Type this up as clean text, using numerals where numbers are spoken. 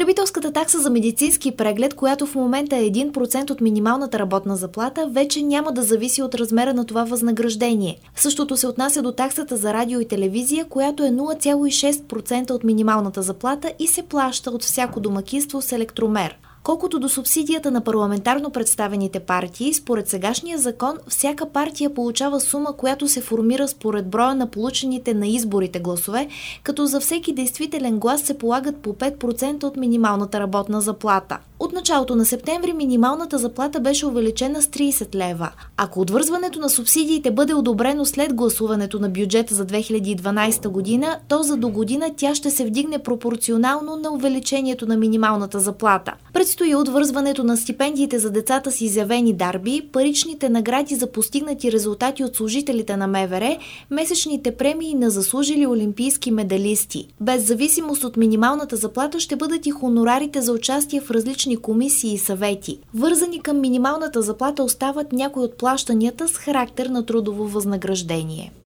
Потребителската такса за медицински преглед, която в момента е 1% от минималната работна заплата, вече няма да зависи от размера на това възнаграждение. Същото се отнася до таксата за радио и телевизия, която е 0,6% от минималната заплата и се плаща от всяко домакинство с електромер. Колкото до субсидията на парламентарно представените партии, според сегашния закон, всяка партия получава сума, която се формира според броя на получените на изборите гласове, като за всеки действителен глас се полагат по 5% от минималната работна заплата. От началото на септември минималната заплата беше увеличена с 30 лева. Ако отвързването на субсидиите бъде одобрено след гласуването на бюджета за 2012 година, то за до година тя ще се вдигне пропорционално на увеличението на минималната заплата. Предстои отвързването на стипендиите за децата с изявени дарби, паричните награди за постигнати резултати от служителите на МВР, месечните премии на заслужили олимпийски медалисти. Без зависимост от минималната заплата ще бъдат и хонорарите за участие в различни комисии и съвети. Вързани към минималната заплата остават някои от плащанията с характер на трудово възнаграждение.